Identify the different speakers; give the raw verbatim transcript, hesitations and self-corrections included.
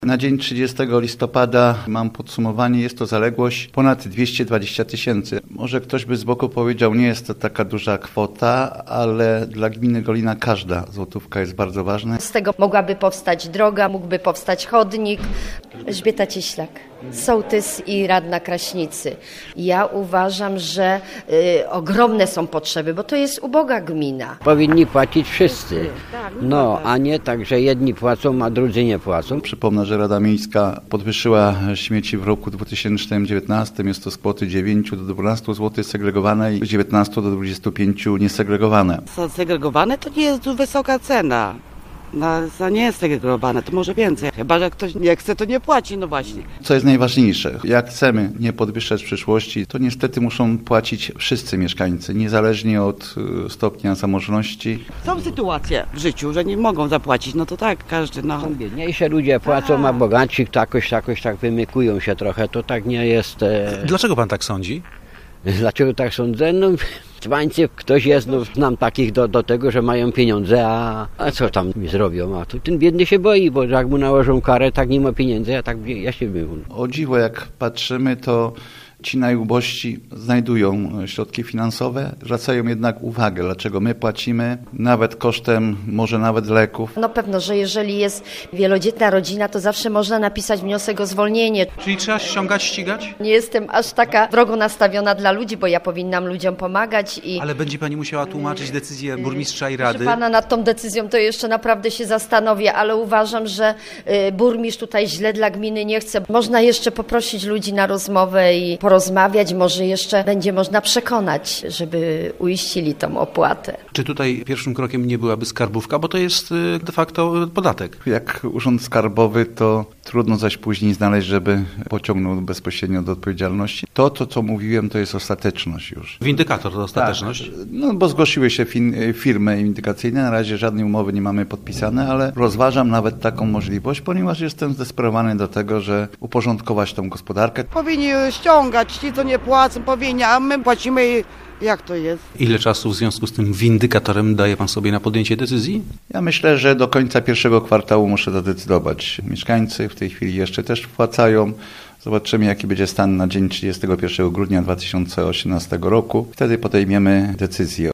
Speaker 1: Na dzień trzydziestego listopada mam podsumowanie, jest to zaległość ponad dwieście dwadzieścia tysięcy. Może ktoś by z boku powiedział, nie jest to taka duża kwota, ale dla gminy Golina każda złotówka jest bardzo ważna.
Speaker 2: Z tego mogłaby powstać droga, mógłby powstać chodnik. Elżbieta Cieślak, sołtys i radna Kraśnicy. Ja uważam, że y, ogromne są potrzeby, bo to jest uboga gmina.
Speaker 3: Powinni płacić wszyscy, no a nie tak, że jedni płacą, a drudzy nie płacą.
Speaker 1: Przypomnę, że Rada Miejska podwyższyła śmieci w roku dwa tysiące dziewiętnastym. Jest to z kwoty dziewięć do dwunastu złotych segregowane i z dziewiętnastu do dwudziestu pięciu niesegregowane.
Speaker 4: Segregowane to nie jest wysoka cena. No, to nie jest segregowane, to może więcej. Chyba że ktoś nie chce, to nie płaci, no właśnie.
Speaker 1: Co jest najważniejsze, jak chcemy nie podwyższać w przyszłości, to niestety muszą płacić wszyscy mieszkańcy, niezależnie od stopnia zamożności.
Speaker 4: Są sytuacje w życiu, że nie mogą zapłacić, no to tak, każdy. No.
Speaker 3: Biedniejsze ludzie płacą, a bogatsi jakoś, jakoś tak wymykują się trochę, to tak nie jest. E...
Speaker 5: Dlaczego pan tak sądzi?
Speaker 3: Dlaczego tak sądzę? No, dzbańcy, ktoś jest, no, znam takich do, do tego, że mają pieniądze, a, a co tam mi zrobią? A tu ten biedny się boi, bo jak mu nałożą karę, tak nie ma pieniędzy, a tak ja się bym.
Speaker 1: O dziwo, jak patrzymy, to ci najubożsi znajdują środki finansowe, zwracają jednak uwagę, dlaczego my płacimy, nawet kosztem może nawet leków.
Speaker 2: No pewno, że jeżeli jest wielodzietna rodzina, to zawsze można napisać wniosek o zwolnienie.
Speaker 5: Czyli trzeba ściągać, ścigać?
Speaker 2: Nie jestem aż taka wrogo nastawiona dla ludzi, bo ja powinnam ludziom pomagać. I
Speaker 5: Ale będzie pani musiała tłumaczyć decyzję burmistrza i rady?
Speaker 2: Proszę pana, nad tą decyzją to jeszcze naprawdę się zastanowię, ale uważam, że y, burmistrz tutaj źle dla gminy nie chce. Można jeszcze poprosić ludzi na rozmowę i porozmawiać, może jeszcze będzie można przekonać, żeby uiścili tą opłatę.
Speaker 5: Czy tutaj pierwszym krokiem nie byłaby skarbówka, bo to jest de facto podatek?
Speaker 1: Jak urząd skarbowy, to trudno zaś później znaleźć, żeby pociągnął bezpośrednio do odpowiedzialności. To, to co mówiłem, to jest ostateczność już.
Speaker 5: Windykator to ostateczność?
Speaker 1: Tak, no bo zgłosiły się fin- firmy windykacyjne, na razie żadnej umowy nie mamy podpisane, ale rozważam nawet taką możliwość, ponieważ jestem zdesperowany do tego, że uporządkować tą gospodarkę.
Speaker 4: Powinni ściągać, ci co nie płacą powinni, a my płacimy. Jak to jest?
Speaker 5: Ile czasu w związku z tym windykatorem daje pan sobie na podjęcie decyzji?
Speaker 1: Ja myślę, że do końca pierwszego kwartału muszę zadecydować. Mieszkańcy w tej chwili jeszcze też wpłacają. Zobaczymy, jaki będzie stan na dzień trzydziestego pierwszego grudnia dwa tysiące osiemnastego roku. Wtedy podejmiemy decyzję.